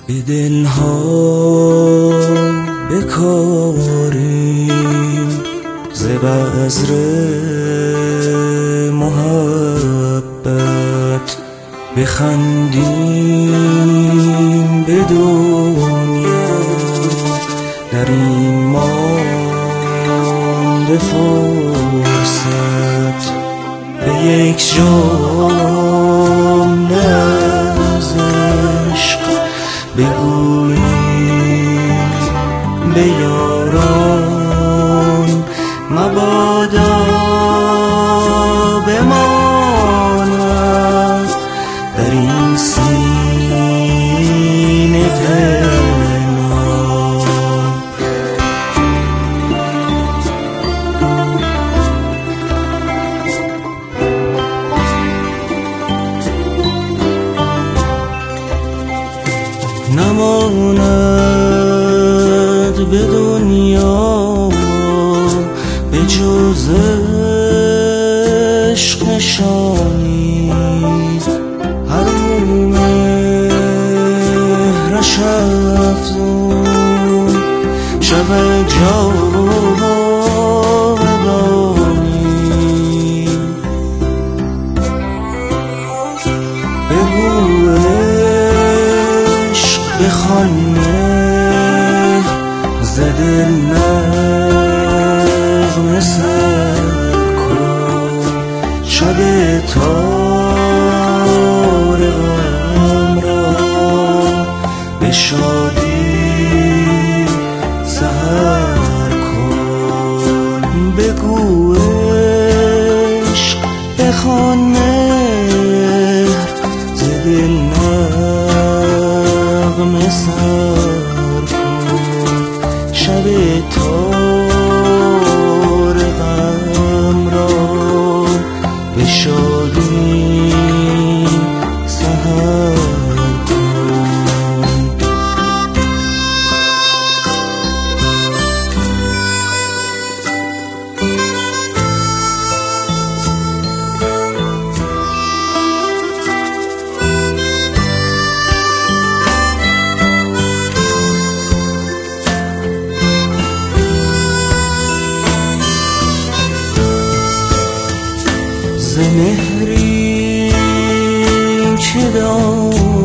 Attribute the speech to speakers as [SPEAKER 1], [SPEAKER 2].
[SPEAKER 1] به دلها بکاریم ز بذر محبت، بخندیم به دنیا در این مانده فرصت، به یک جام از عشق بگوییم به یاران مبادا بماند در این سینه پنهان. نماند به دنیا به جز عشق نشانی، هر مهرش افزون شود جاودانی. بگو عشق بخوان ز دل نغمه سر کن، شب تار غم را به شادی سحر کن. بگو عشق بخوان مهر ز دل نغمه سر کن، شب تار غم را به شادی سحر کن. ز مهری که داری